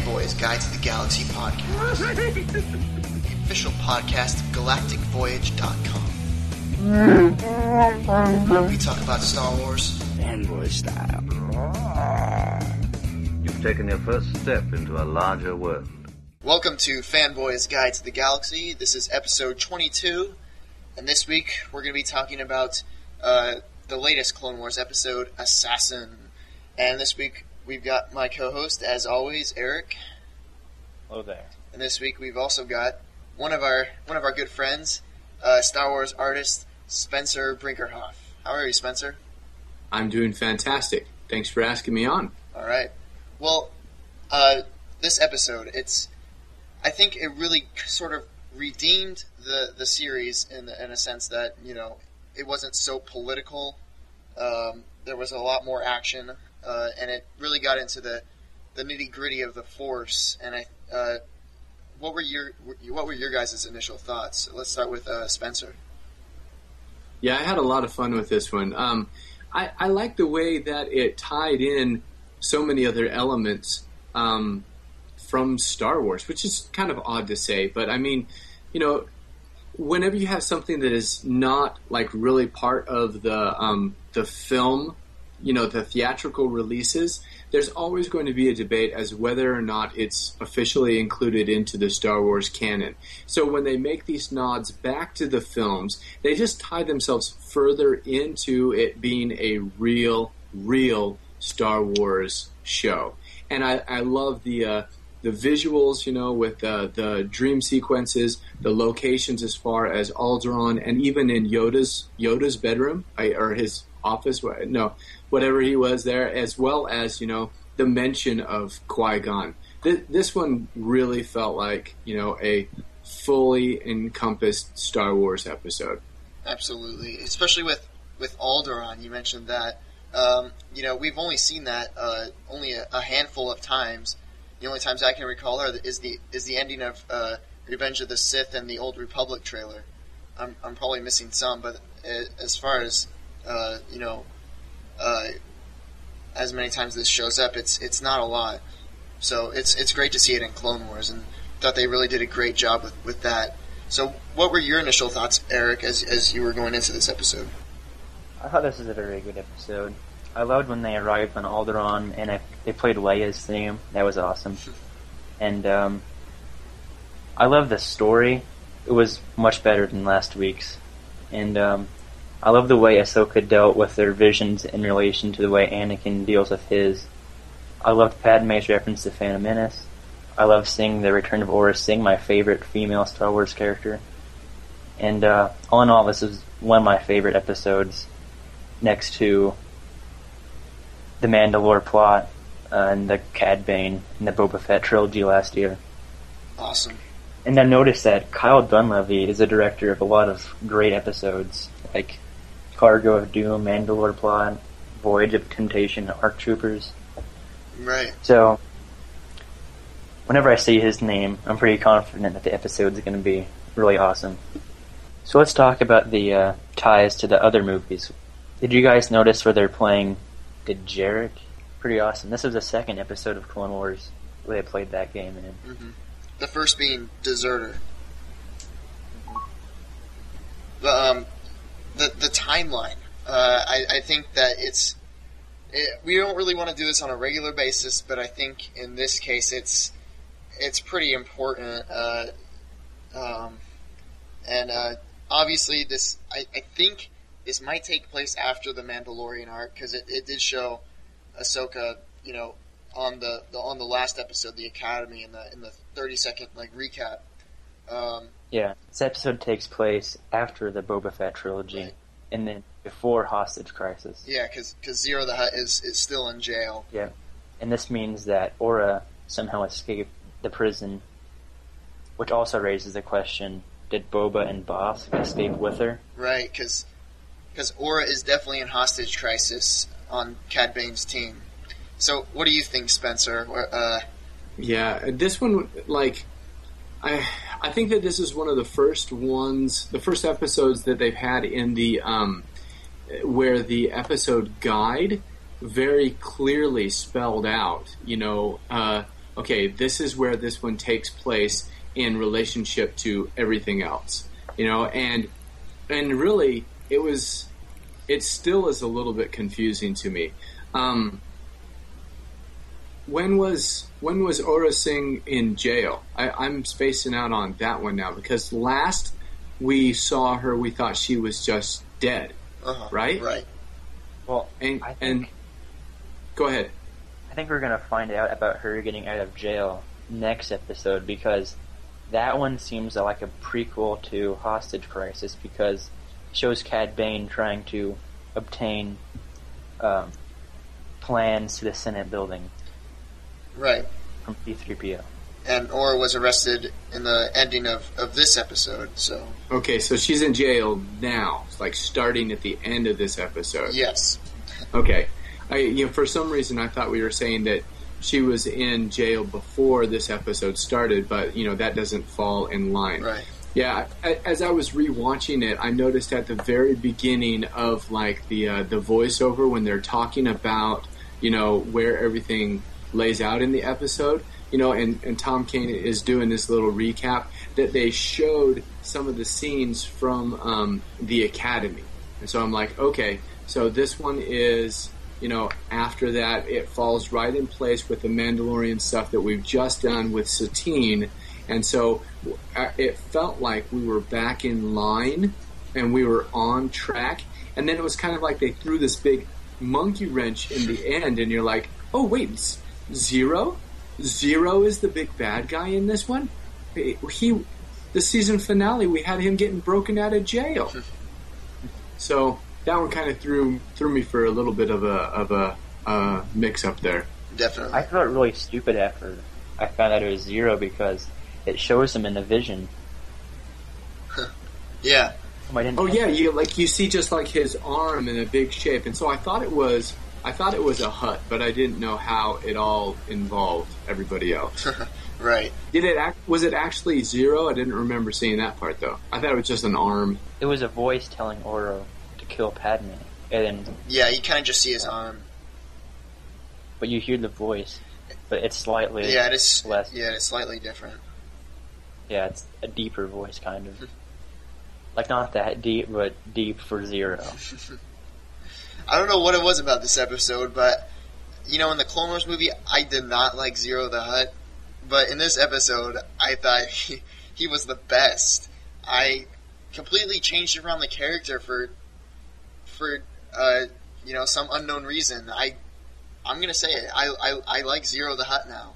Fanboys Guide to the Galaxy podcast, the official podcast of GalacticVoyage.com. We talk about Star Wars, fanboy style. You've taken your first step into a larger world. Welcome to Fanboys Guide to the Galaxy. This is episode 22, and this week we're going to be talking about the latest Clone Wars episode, Assassin. And this week we've got my co-host, as always, Eric. Hello there. And this week we've also got one of our good friends, Star Wars artist Spencer Brinkerhoff. How are you, Spencer? I'm doing fantastic. Thanks for asking me on. All right. Well, this episode, I think it really sort of redeemed the series in a sense that, you know, it wasn't so political. There was a lot more action, and it really got into the nitty gritty of the Force. And what were your guys' initial thoughts? Let's start with Spencer. Yeah, I had a lot of fun with this one. I like the way that it tied in so many other elements from Star Wars, which is kind of odd to say, but I mean, you know, whenever you have something that is not like really part of the film, you know, the theatrical releases, there's always going to be a debate as whether or not it's officially included into the Star Wars canon. So when they make these nods back to the films, they just tie themselves further into it being a real Star Wars show. And I love the visuals, you know, with the dream sequences, the locations as far as Alderaan, and even in Yoda's bedroom, or his office, whatever he was there, as well as, you know, the mention of Qui-Gon. This one really felt like, you know, a fully encompassed Star Wars episode. Absolutely, especially with Alderaan. You mentioned that. You know, we've only seen that only a handful of times. The only times I can recall is the ending of Revenge of the Sith and the Old Republic trailer. I'm probably missing some, but as far as you know, as many times this shows up, it's not a lot. So it's great to see it in Clone Wars, and thought they really did a great job with that. So what were your initial thoughts, Eric, as you were going into this episode? I thought this was a very good episode. I loved when they arrived on Alderaan and they played Leia's theme. That was awesome. And I love the story. It was much better than last week's. And I love the way Ahsoka dealt with their visions in relation to the way Anakin deals with his. I loved Padme's reference to Phantom Menace. I love seeing the return of Aurra Sing, my favorite female Star Wars character. And all in all, this is one of my favorite episodes, next to the Mandalore plot and the Cad Bane and the Boba Fett trilogy last year. Awesome. And I noticed that Kyle Dunleavy is the director of a lot of great episodes, like Cargo of Doom, Mandalore plot, Voyage of Temptation, Arc Troopers. Right. So, whenever I see his name, I'm pretty confident that the episode's going to be really awesome. So let's talk about the ties to the other movies. Did you guys notice where they're playing Dejarik? Pretty awesome. This was the second episode of Clone Wars where they played that game in. Mm-hmm. The first being Deserter. The timeline. I think that we don't really want to do this on a regular basis, but I think in this case it's pretty important. Obviously this I think this might take place after the Mandalorian arc, because it did show Ahsoka, you know, on the last episode, the Academy, in the 30-second recap. Yeah, this episode takes place after the Boba Fett trilogy, right, and then before Hostage Crisis. Yeah, because Zero the Hutt is still in jail. Yeah, and this means that Aurra somehow escaped the prison, which also raises the question: did Boba and Boss escape with her? Right, because Aurra is definitely in Hostage Crisis on Cad Bane's team. So, what do you think, Spencer? Yeah, this one, I think that this is one of the first episodes that they've had in the where the episode guide very clearly spelled out, okay, this is where this one takes place in relationship to everything else, and really it still is a little bit confusing to me. When was Aura Singh in jail? I'm spacing out on that one now, because last we saw her, we thought she was just dead, right? Right. Well, and go ahead. I think we're gonna find out about her getting out of jail next episode, because that one seems like a prequel to Hostage Crisis, because it shows Cad Bane trying to obtain plans to the Senate building. Right. From C-3PO. And Aura was arrested in the ending of this episode, so... Okay, so she's in jail now, like starting at the end of this episode. Yes. Okay. For some reason I thought we were saying that she was in jail before this episode started, but, that doesn't fall in line. Right. Yeah, as I was rewatching it, I noticed at the very beginning of, like, the voiceover when they're talking about, where everything lays out in the episode, and Tom Kane is doing this little recap, that they showed some of the scenes from the Academy. And so I'm like, okay, so this one is, after that, it falls right in place with the Mandalorian stuff that we've just done with Satine. And so it felt like we were back in line and we were on track. And then it was kind of like they threw this big monkey wrench in the end, and you're like, oh, wait, Zero is the big bad guy in this one. The season finale, we had him getting broken out of jail. So that one kind of threw me for a little bit of a mix up there. Definitely. I felt really stupid after I found out it was Zero, because it shows him in the vision. Yeah. You see just like his arm in a big shape, and so I thought it was a hut, but I didn't know how it all involved everybody else. Right. Was it actually Zero? I didn't remember seeing that part, though. I thought it was just an arm. It was a voice telling Aura to kill Padme, and then... Yeah, you kind of just see his arm. But you hear the voice, but it's slightly it is less... Yeah, it's slightly different. Yeah, it's a deeper voice, kind of. Like, not that deep, but deep for Zero. I don't know what it was about this episode, but, in the Clone Wars movie, I did not like Zero the Hutt. But in this episode, I thought he was the best. I completely changed around the character for some unknown reason. I'm gonna say it. I like Zero the Hutt now.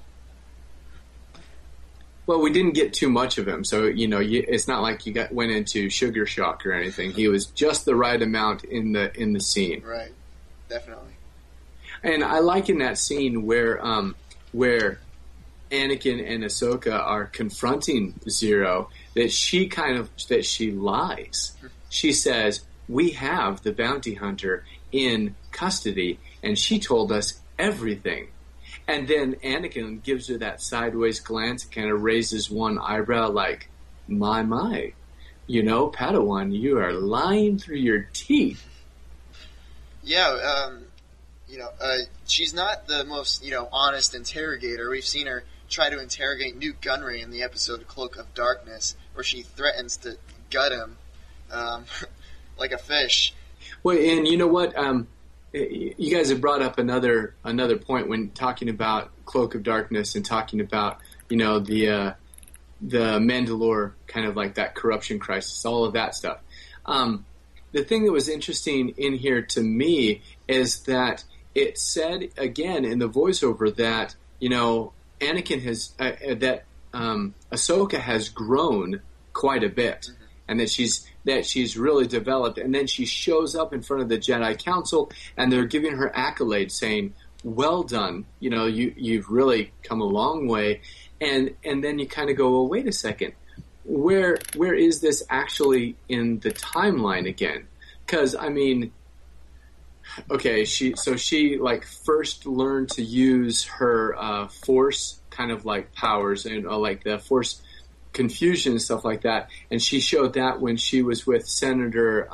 Well, we didn't get too much of him, so it's not like you went into sugar shock or anything. He was just the right amount in the scene. Right, definitely. And I like in that scene where Anakin and Ahsoka are confronting Zero, that she lies. She says, "We have the bounty hunter in custody, and she told us everything." And then Anakin gives her that sideways glance, kind of raises one eyebrow like, my, Padawan, you are lying through your teeth. Yeah, she's not the most, honest interrogator. We've seen her try to interrogate Newt Gunray in the episode Cloak of Darkness, where she threatens to gut him like a fish. Well, and you know what? You guys have brought up another point when talking about Cloak of Darkness and talking about the Mandalore, kind of like that corruption crisis, all of that stuff. The thing that was interesting in here to me is that it said again in the voiceover that Anakin has Ahsoka has grown quite a bit, and that she's really developed. And then she shows up in front of the Jedi Council, and they're giving her accolades, saying, "Well done, you've really come a long way." And then you kind of go, "Well, wait a second, where is this actually in the timeline again?" Because okay, she like first learned to use her Force kind of like powers and like the Force confusion and stuff like that, and she showed that when she was with Senator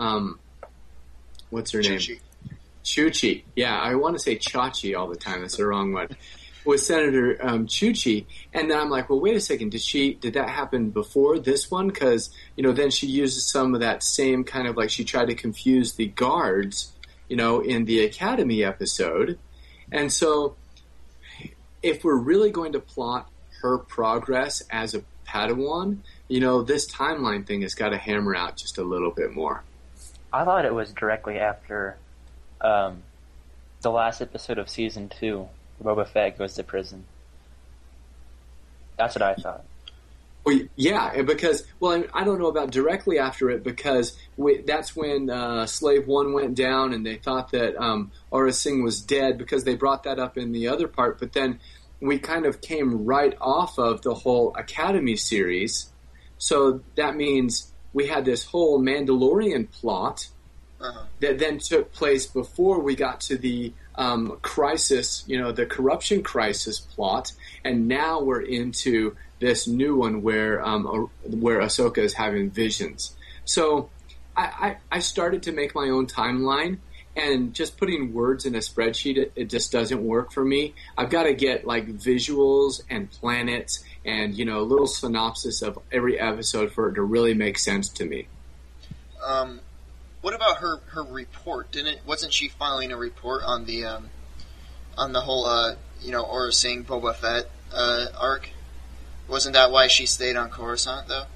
what's her name? Chuchi. Yeah, I want to say Chachi all the time. That's the wrong one. with Senator Chuchi, and then I'm like, well, wait a second, did that happen before this one? Because then she uses some of that same kind of like she tried to confuse the guards, in the Academy episode, and so if we're really going to plot her progress as a Padawan, this timeline thing has got to hammer out just a little bit more. I thought it was directly after the last episode of Season 2, where Boba Fett goes to prison. That's what I thought. Well, yeah, because, I don't know about directly after it, because that's when Slave 1 went down, and they thought that Aurra Sing was dead, because they brought that up in the other part, but then we kind of came right off of the whole Academy series, so that means we had this whole Mandalorian plot that then took place before we got to the crisis, the corruption crisis plot, and now we're into this new one where Ahsoka is having visions. So I started to make my own timeline, and just putting words in a spreadsheet, it just doesn't work for me. I've got to get like visuals and planets and a little synopsis of every episode for it to really make sense to me. What about her report? Wasn't she filing a report on the whole Aurra Sing Boba Fett arc? Wasn't that why she stayed on Coruscant though?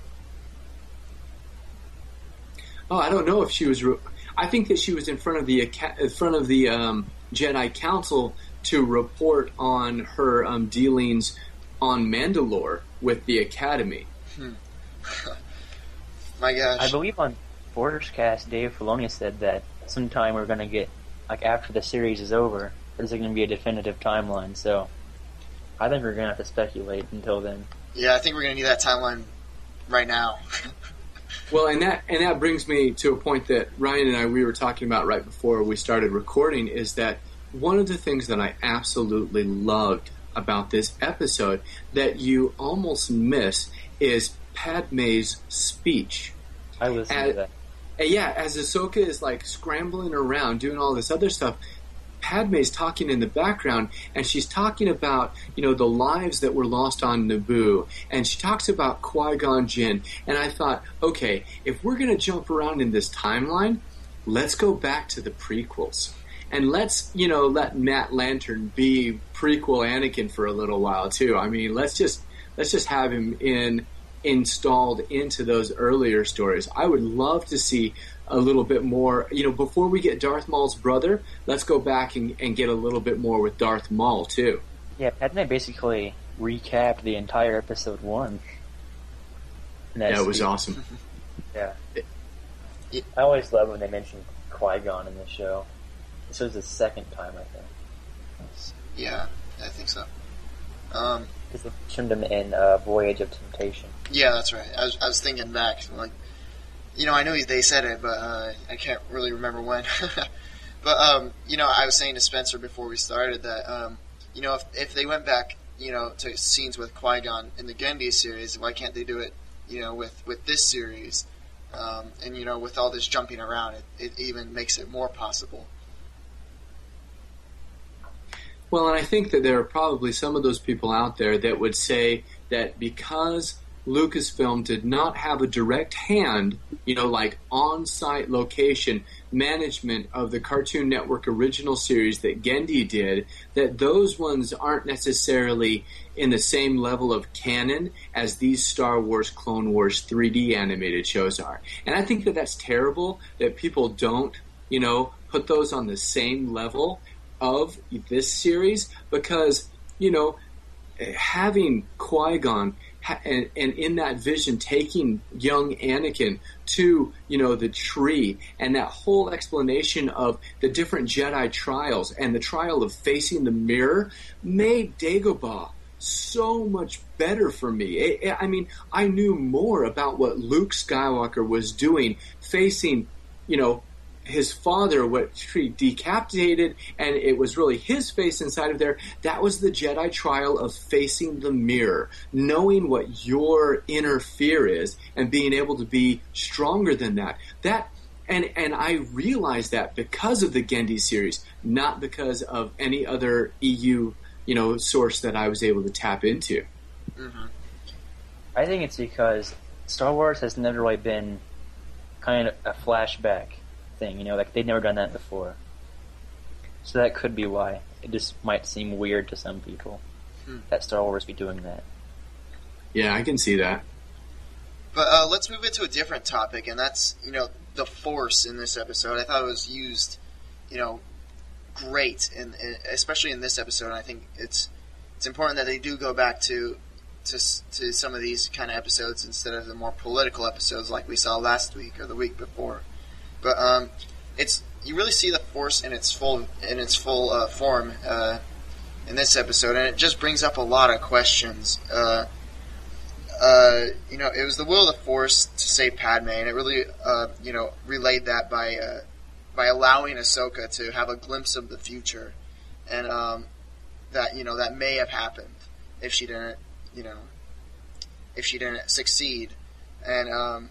Oh, I don't know if she was. I think that she was in front of the Jedi Council to report on her dealings on Mandalore with the Academy. My gosh! I believe on Forgecast, Dave Filoni said that sometime we're going to get, like after the series is over, there's going to be a definitive timeline. So I think we're going to have to speculate until then. Yeah, I think we're going to need that timeline right now. Well, and that brings me to a point that Ryan and we were talking about right before we started recording, is that one of the things that I absolutely loved about this episode that you almost miss is Padme's speech. I listened to that. Yeah, as Ahsoka is like scrambling around doing all this other stuff, Padme's talking in the background, and she's talking about, the lives that were lost on Naboo, and she talks about Qui-Gon Jinn, and I thought, okay, if we're going to jump around in this timeline, let's go back to the prequels, and let's, let Matt Lantern be prequel Anakin for a little while too. I mean, let's just have him installed into those earlier stories. I would love to see a little bit more, before we get Darth Maul's brother, let's go back and get a little bit more with Darth Maul too. Yeah, Padme basically recapped the entire episode 1. Yeah, it was awesome. Yeah. I always love when they mention Qui-Gon in the show. This was the second time, I think. Yeah, I think so. Because they mentioned him in Voyage of Temptation. Yeah, that's right. I was thinking back, like, I know they said it, but I can't really remember when. But I was saying to Spencer before we started that if they went back to scenes with Qui-Gon in the Genndy series, why can't they do it with this series? And with all this jumping around, it even makes it more possible. Well, and I think that there are probably some of those people out there that would say that because Lucasfilm did not have a direct hand, like on-site location management of the Cartoon Network original series that Genndy did, that those ones aren't necessarily in the same level of canon as these Star Wars Clone Wars 3D animated shows are. And I think that that's terrible, that people don't, put those on the same level of this series, because, having Qui-Gon and in that vision taking young Anakin to, the tree, and that whole explanation of the different Jedi trials and the trial of facing the mirror made Dagobah so much better for me. I mean, I knew more about what Luke Skywalker was doing, facing, his father, what he decapitated, and it was really his face inside of there. That was the Jedi trial of facing the mirror, knowing what your inner fear is, and being able to be stronger than that. And I realized that because of the Genndy series, not because of any other EU source that I was able to tap into. Mm-hmm. I think it's because Star Wars has never really been kind of a flashback thing, like they've never done that before. So that could be why. It just might seem weird to some people that Star Wars be doing that. Yeah, I can see that. But let's move into a different topic, and that's, the Force in this episode. I thought it was used, great, especially in this episode. And I think it's important that they do go back to some of these kind of episodes instead of the more political episodes like we saw last week or the week before. But you really see the Force in its full form in this episode, and it just brings up a lot of questions. It was the will of the Force to save Padme, and it really, relayed that by allowing Ahsoka to have a glimpse of the future, and that may have happened if she didn't succeed, and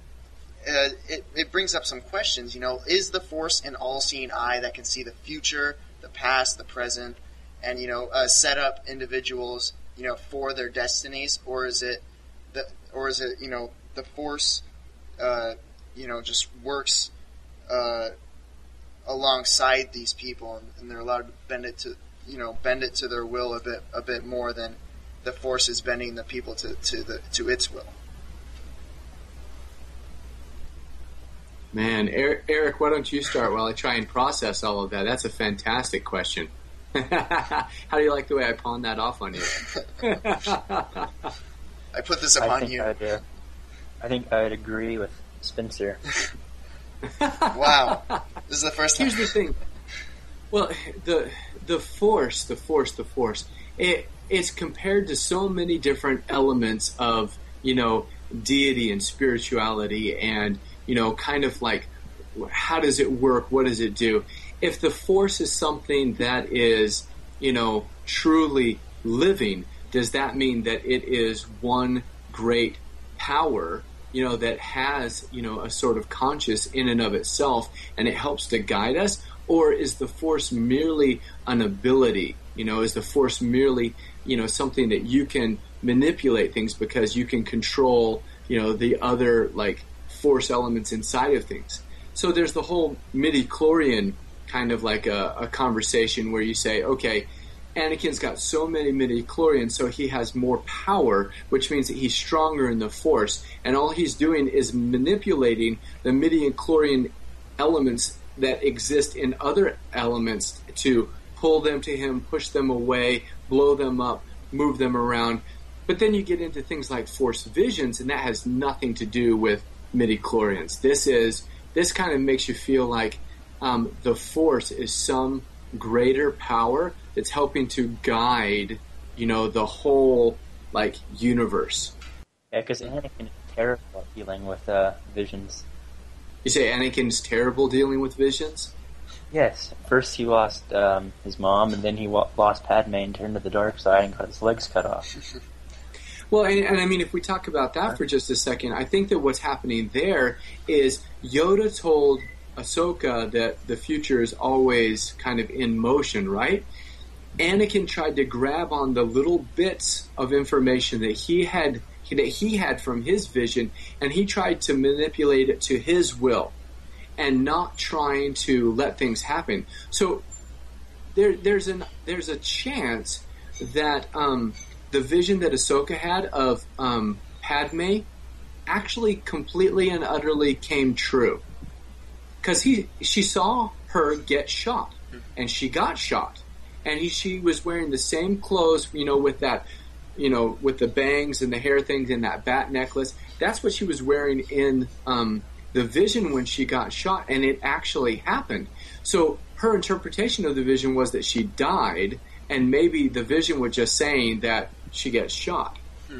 it brings up some questions. Is the Force an all-seeing eye that can see the future, the past, the present, and set up individuals for their destinies, or is it the Force just works alongside these people, and they're allowed to bend it to their will a bit more than the Force is bending the people to its will. Man, Eric, why don't you start while I try and process all of that? That's a fantastic question. How do you like the way I pawned that off on you? I put this upon you. I think I'd agree with Spencer. Wow. This is the first time. Here's the thing. Well, the Force, it's compared to so many different elements of, deity and spirituality and, kind of like, how does it work? What does it do? If the Force is something that is, truly living, does that mean that it is one great power, that has, a sort of conscious in and of itself, and it helps to guide us? Or is the Force merely an ability? Is the Force merely, something that you can manipulate things because you can control, the other, like, Force elements inside of things? So there's the whole midi-chlorian kind of like a conversation where you say, okay, Anakin's got so many midi-chlorians, so he has more power, which means that he's stronger in the Force, and all he's doing is manipulating the midi-chlorian elements that exist in other elements to pull them to him, push them away, blow them up, move them around. But then you get into things like Force visions, and that has nothing to do with midi-chlorians. This kind of makes you feel like the Force is some greater power that's helping to guide, the whole, like, universe. Yeah, because Anakin is terrible at dealing with visions. You say Anakin's terrible dealing with visions? Yes. First he lost his mom, and then he lost Padme and turned to the dark side and got his legs cut off. Well, and I mean, if we talk about that for just a second, I think that what's happening there is Yoda told Ahsoka that the future is always kind of in motion, right? Anakin tried to grab on the little bits of information that he had from his vision, and he tried to manipulate it to his will, and not trying to let things happen. So there's a chance that the vision that Ahsoka had of Padme actually completely and utterly came true, because she saw her get shot, and she got shot, and she was wearing the same clothes, with that, with the bangs and the hair things and that bat necklace. That's what she was wearing in the vision when she got shot, and it actually happened. So her interpretation of the vision was that she died, and maybe the vision was just saying that she gets shot.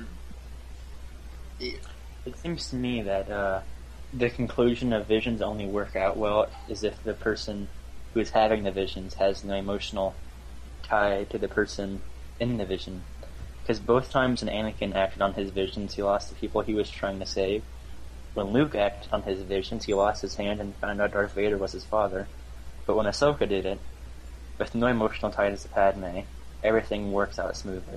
Yeah. It seems to me that the conclusion of visions only work out well is if the person who is having the visions has no emotional tie to the person in the vision. Because both times when Anakin acted on his visions, he lost the people he was trying to save. When Luke acted on his visions, he lost his hand and found out Darth Vader was his father. But when Ahsoka did it, with no emotional ties to Padme, everything works out smoothly.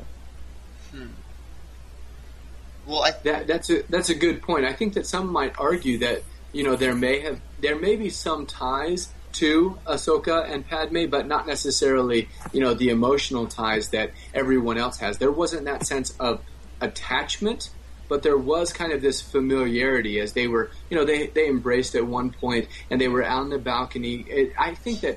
Well, That's a good point. I think that some might argue that there may be some ties to Ahsoka and Padme, but not necessarily the emotional ties that everyone else has. There wasn't that sense of attachment, but there was kind of this familiarity as they were they embraced at one point and they were out on the balcony. I think that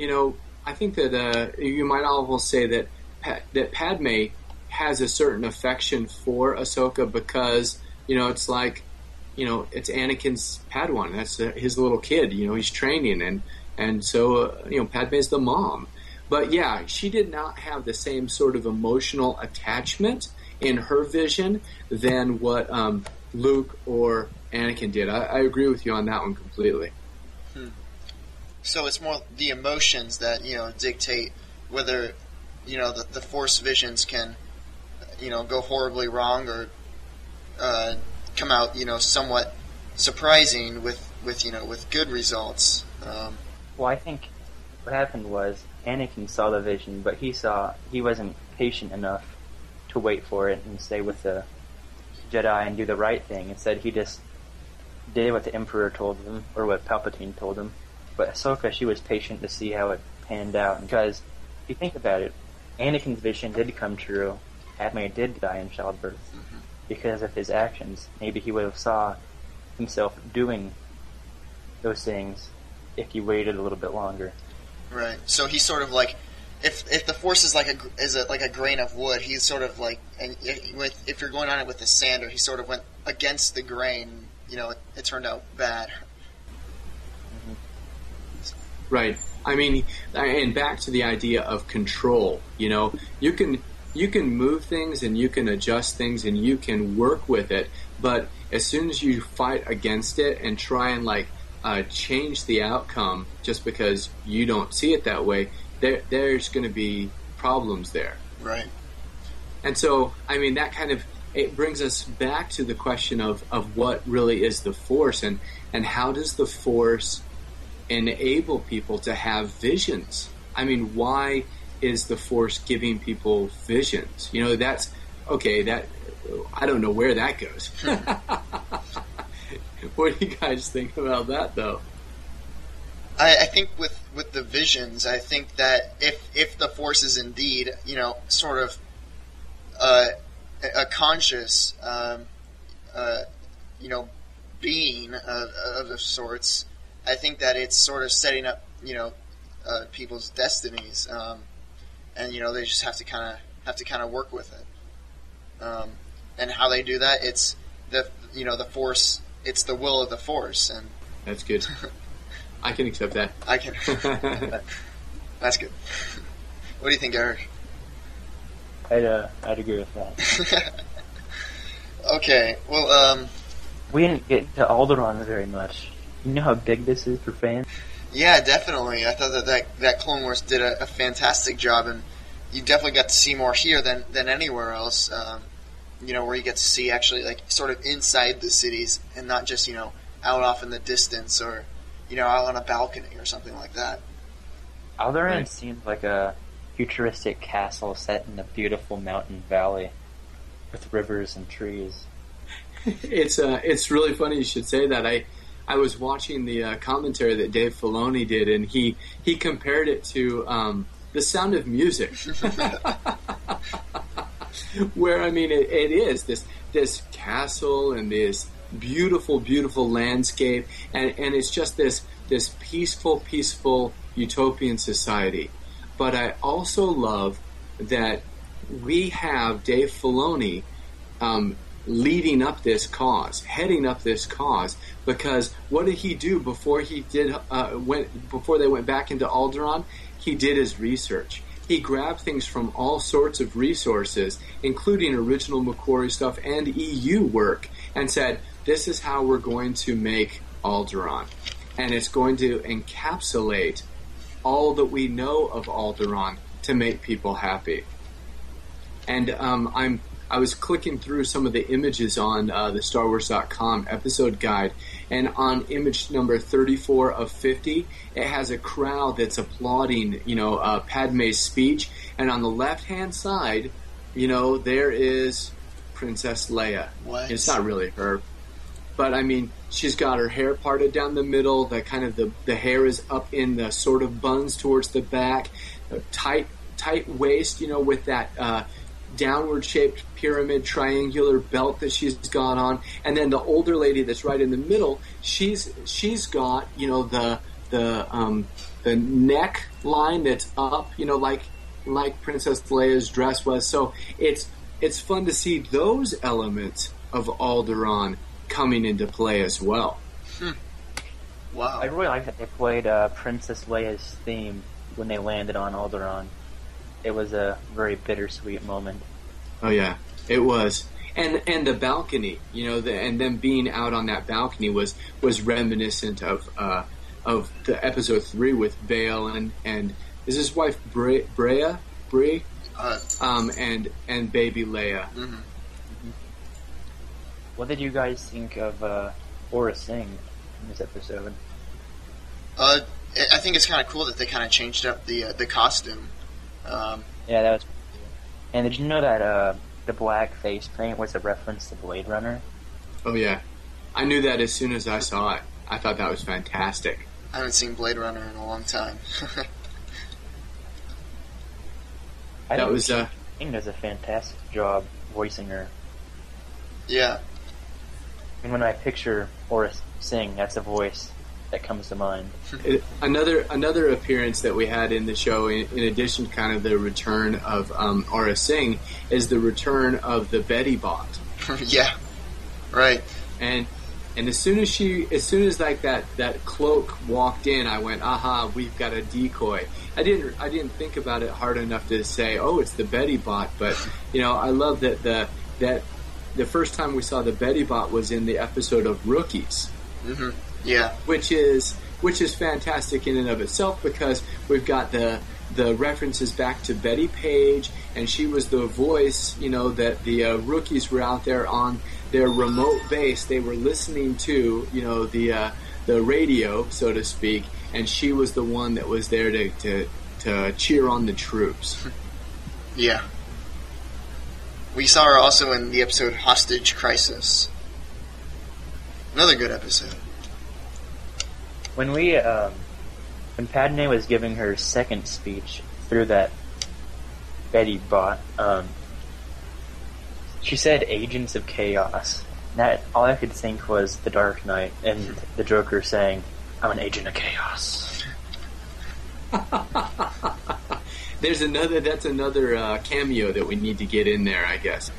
you might almost say that that Padme has a certain affection for Ahsoka because it's like it's Anakin's Padawan. That's his little kid. He's training, and so Padme's the mom. But yeah, she did not have the same sort of emotional attachment in her vision than what Luke or Anakin did. I agree with you on that one completely. So it's more the emotions that dictate whether the Force visions can go horribly wrong or come out somewhat surprising with good results. Well, I think what happened was Anakin saw the vision, but he wasn't patient enough to wait for it and stay with the Jedi and do the right thing. Instead, he just did what the Emperor told him, or what Palpatine told him. But Ahsoka, she was patient to see how it panned out. Because, if you think about it, Anakin's vision did come true. Padme did die in childbirth. Because of his actions. Maybe he would have saw himself doing those things if he waited a little bit longer. Right. So he's sort of like, if the Force is like a grain of wood, he's sort of like, and if you're going on it with the sander, he sort of went against the grain. It turned out bad. Right. I mean, and back to the idea of control. You can move things and you can adjust things and you can work with it, but as soon as you fight against it and try and change the outcome just because you don't see it that way, there's going to be problems there. Right. And so, I mean, that kind of it brings us back to the question of what really is the Force and how does the Force enable people to have visions? I mean, why is the Force giving people visions? That's okay. That I don't know where that goes. What do you guys think about that, though? I think with the visions, I think that if the Force is indeed sort of a conscious being of sorts, I think that it's sort of setting up people's destinies, and they just have to kind of work with it. And how they do that, it's the Force. It's the will of the Force, and that's good. I can accept that. I can. That's good. What do you think, Eric? I'd agree with that. Okay. Well, we didn't get into Alderaan very much. You know how big this is for fans? Yeah, definitely. I thought that Clone Wars did a fantastic job, and you definitely got to see more here than anywhere else. Where you get to see actually sort of inside the cities and not just out off in the distance or out on a balcony or something like that. Alderaan seems like a futuristic castle set in a beautiful mountain valley with rivers and trees. It's really funny you should say that. I was watching the commentary that Dave Filoni did, and he compared it to The Sound of Music. Where, I mean, it is this castle and this beautiful, beautiful landscape, and it's just this peaceful utopian society. But I also love that we have Dave Filoni leading up this cause, heading up this cause, because what did he do before before they went back into Alderaan? He did his research. He grabbed things from all sorts of resources, including original Macquarie stuff and EU work, and said, this is how we're going to make Alderaan. And it's going to encapsulate all that we know of Alderaan to make people happy. And I was clicking through some of the images on the StarWars.com episode guide, and on image number 34 of 50, it has a crowd that's applauding, Padme's speech, and on the left-hand side, there is Princess Leia. What? It's not really her, but I mean, she's got her hair parted down the middle. The kind of the hair is up in the sort of buns towards the back. A tight waist, with that downward shaped pyramid triangular belt that she's got on, and then the older lady that's right in the middle, she's got the neck line that's up, like Princess Leia's dress was. So it's fun to see those elements of Alderaan coming into play as well. Wow. I really like that they played Princess Leia's theme when they landed on Alderaan. It was a very bittersweet moment. Oh yeah, it was. And the balcony, and them being out on that balcony was reminiscent of the episode 3 with Bail and is his wife Brea, and baby Leia. Mm-hmm. What did you guys think of Aurra Sing in this episode? I think it's kind of cool that they kind of changed up the costume. Yeah, that was cool. And did you know that the black face paint was a reference to Blade Runner? Oh yeah, I knew that as soon as I saw it. I thought that was fantastic. I haven't seen Blade Runner in a long time. King does a fantastic job voicing her. Yeah. And when I picture Aurra Sing, that's a voice that comes to mind. Another appearance that we had in the show, in addition to kind of the return of Aurra Sing, is the return of the Betty Bot. Yeah, right. And as soon as like that cloak walked in, I went, aha, we've got a decoy. I didn't think about it hard enough to say, oh, it's the Betty Bot, but I love that the first time we saw the Betty Bot was in the episode of Rookies. Mm-hmm. Yeah, which is fantastic in and of itself, because we've got the references back to Betty Page, and she was the voice, that the rookies were out there on their remote base. They were listening to, the radio, so to speak, and she was the one that was there to cheer on the troops. Yeah. We saw her also in the episode Hostage Crisis. Another good episode. When Padme was giving her second speech through that Betty Bot, she said "Agents of Chaos." That all I could think was The Dark Knight and the Joker saying, "I'm an agent of chaos." That's another cameo that we need to get in there, I guess.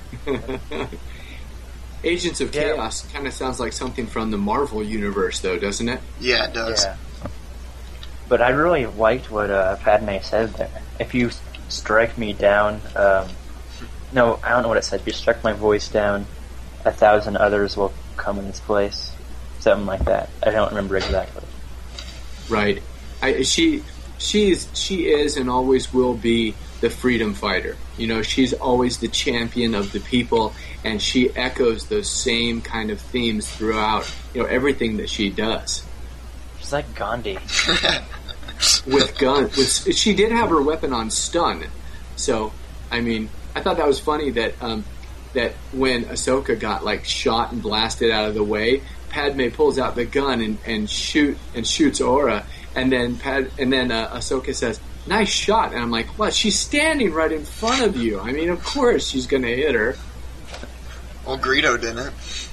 Agents of Chaos kind of sounds like something from the Marvel universe, though, doesn't it? Yeah, it does. Yeah. But I really liked what Padme said there. If you strike me down, no, I don't know what it said. If you strike my voice down, 1,000 others will come in its place. Something like that. I don't remember exactly. Right. She is and always will be the freedom fighter. She's always the champion of the people, and she echoes those same kind of themes throughout, everything that she does. She's like Gandhi. With guns. She did have her weapon on stun. So, I mean, I thought that was funny that that when Ahsoka got shot and blasted out of the way, Padme pulls out the gun and shoots Aurra, and then Ahsoka says, "Nice shot," and I'm like, "What? She's standing right in front of you. I mean, of course she's going to hit her." Well, Greedo didn't.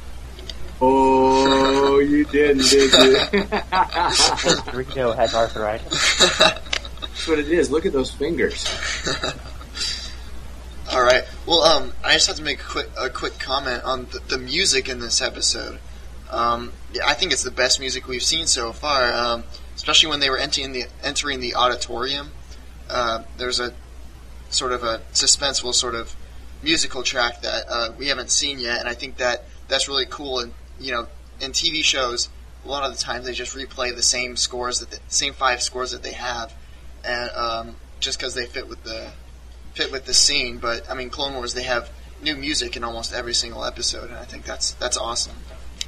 Oh, you didn't, did you? Because Greedo has arthritis. That's what it is. Look at those fingers. All right. Well, I just have to make a quick comment on the music in this episode. I think it's the best music we've seen so far, especially when they were entering the auditorium. There's a sort of a suspenseful sort of musical track that we haven't seen yet, and I think that's really cool. And in TV shows, a lot of the times they just replay the same scores, same 5 scores that they have, and just because they fit with the scene. But I mean, Clone Wars, they have new music in almost every single episode, and I think that's awesome.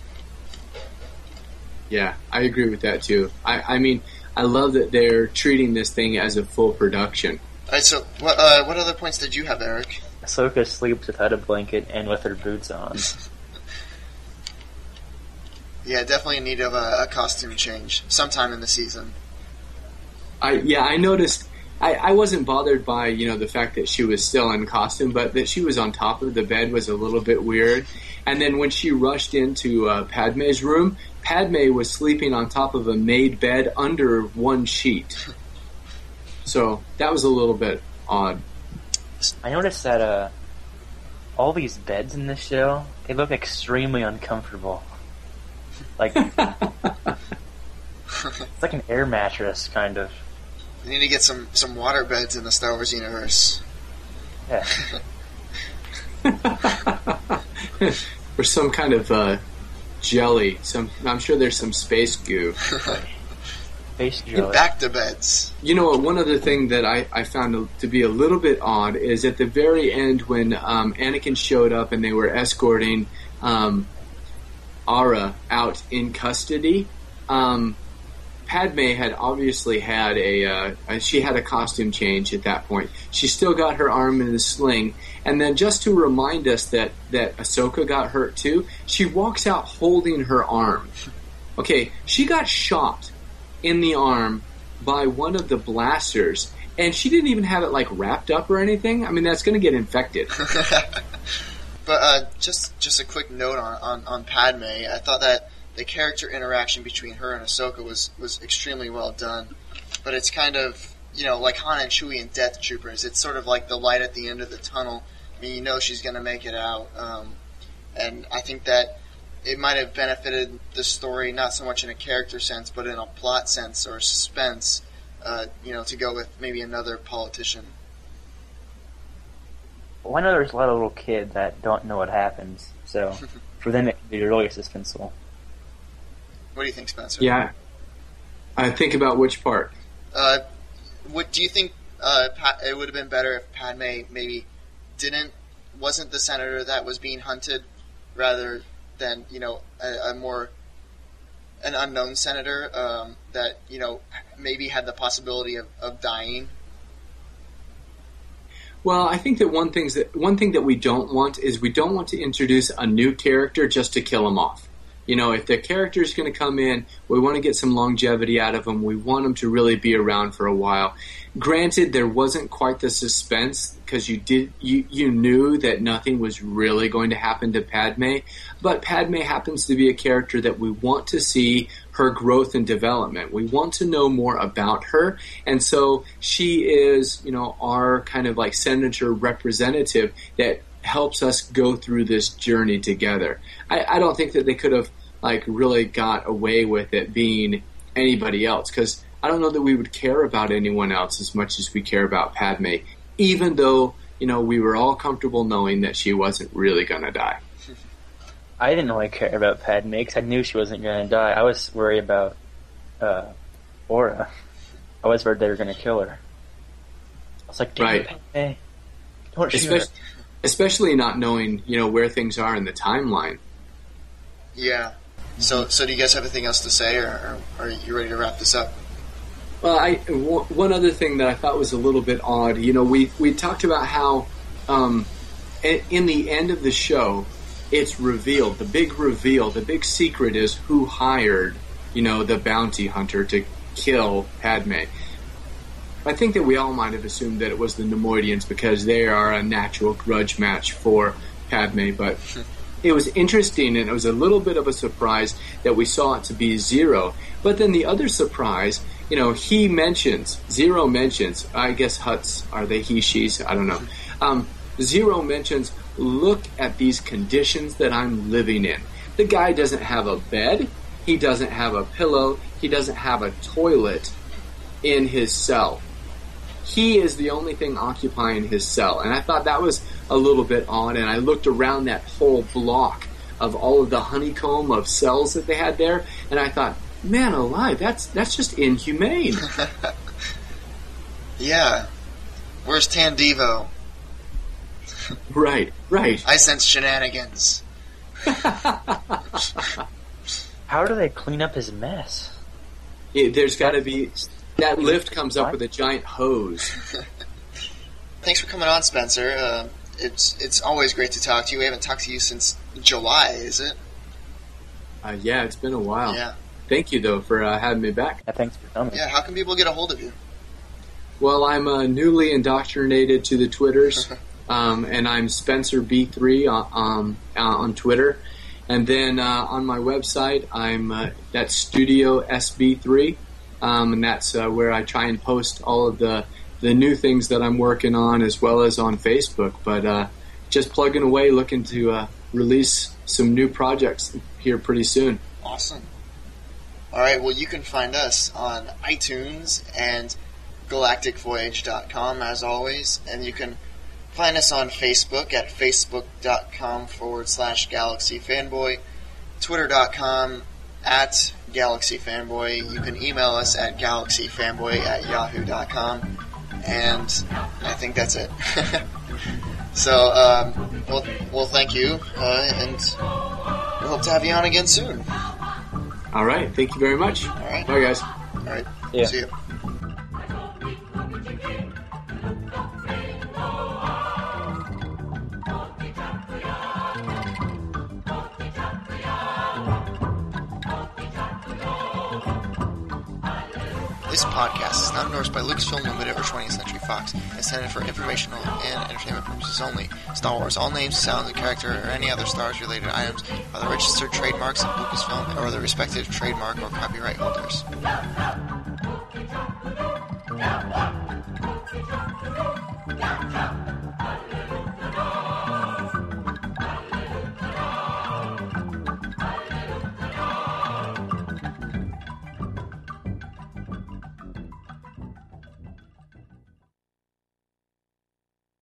Yeah, I agree with that too. I mean, I love that they're treating this thing as a full production. All right, so what other points did you have, Eric? Ahsoka sleeps without a blanket and with her boots on. Yeah, definitely in need of a costume change sometime in the season. I noticed. I wasn't bothered by the fact that she was still in costume, but that she was on top of the bed was a little bit weird. And then when she rushed into Padme's room, Padme was sleeping on top of a made bed under one sheet. So that was a little bit odd. I noticed that all these beds in this show, they look extremely uncomfortable. Like it's like an air mattress, kind of. You need to get some water beds in the Star Wars universe. Yeah. Or some kind of jelly. I'm sure there's some space goo. Space jelly. Back to beds. One other thing that I found to be a little bit odd is at the very end when Anakin showed up and they were escorting Ara out in custody. Padme had obviously had she had a costume change at that point. She still got her arm in a sling, and then just to remind us that Ahsoka got hurt too, she walks out holding her arm. Okay, she got shot in the arm by one of the blasters, and she didn't even have it like wrapped up or anything. I mean, that's going to get infected. But just a quick note on Padme. I thought that the character interaction between her and Ahsoka was extremely well done. But it's kind of, like Han and Chewie in Death Troopers. It's sort of like the light at the end of the tunnel. I mean, she's going to make it out. And I think that it might have benefited the story, not so much in a character sense, but in a plot sense or suspense, to go with maybe another politician. Well, I know there's a lot of little kids that don't know what happens, so for them it can be really suspenseful. What do you think, Spencer? Yeah. I think about which part. What do you think? It would have been better if Padme maybe wasn't the senator that was being hunted, rather than an unknown senator that maybe had the possibility of dying. Well, I think that one thing that we don't want is we don't want to introduce a new character just to kill him off. If the character is going to come in, we want to get some longevity out of them. We want them to really be around for a while. Granted, there wasn't quite the suspense because you knew that nothing was really going to happen to Padme. But Padme happens to be a character that we want to see her growth and development. We want to know more about her. And so she is, our kind of like senator representative that helps us go through this journey together. I don't think that they could have really got away with it being anybody else, because I don't know that we would care about anyone else as much as we care about Padme, even though we were all comfortable knowing that she wasn't really going to die. I didn't really care about Padme because I knew she wasn't going to die. I was worried about Aura. I was worried they were going to kill her. I was like, damn right. Padme, don't shoot her. Especially not knowing, where things are in the timeline. Yeah. So do you guys have anything else to say, or are you ready to wrap this up? Well, one other thing that I thought was a little bit odd, we talked about how in the end of the show, it's revealed, the big secret is who hired, the bounty hunter to kill Padme. I think that we all might have assumed that it was the Neimoidians because they are a natural grudge match for Padme, but it was interesting and it was a little bit of a surprise that we saw it to be Zero. But then the other surprise, Zero mentions, I guess Hutts, are they he, she's? I don't know. Zero mentions, look at these conditions that I'm living in. The guy doesn't have a bed, he doesn't have a pillow, he doesn't have a toilet in his cell. He is the only thing occupying his cell. And I thought that was a little bit odd, and I looked around that whole block of all of the honeycomb of cells that they had there, and I thought, man alive, that's just inhumane. Yeah. Where's Tandivo? Right. I sense shenanigans. How do they clean up his mess? There's got to be... That lift comes up with a giant hose. thanks for coming on, Spencer. It's always great to talk to you. We haven't talked to you since July, is it? Yeah, it's been a while. Yeah. Thank you, though, for having me back. Yeah, thanks for coming. Yeah, how can people get a hold of you? Well, I'm newly indoctrinated to the Twitters, and I'm Spencer B3 on Twitter. And then on my website, I'm that's Studio SB3, and that's where I try and post all of the new things that I'm working on, as well as on Facebook. But just plugging away, looking to release some new projects here pretty soon. Awesome. All right, well, you can find us on iTunes and galacticvoyage.com, as always, and you can find us on Facebook at facebook.com/galaxyfanboy, twitter.com @galaxyfanboy. You can email us at galaxyfanboy@yahoo.com, and I think that's it. So, well, thank you, and we hope to have you on again soon. All right. Thank you very much. All right. Bye, guys. All right. Yeah. See you. This podcast is not endorsed by Lucasfilm Limited or 20th Century Fox. Intended for informational and entertainment purposes only. Star Wars, all names, sounds, and character, or any other Star Wars-related items are the registered trademarks of Lucasfilm or the respective trademark or copyright holders.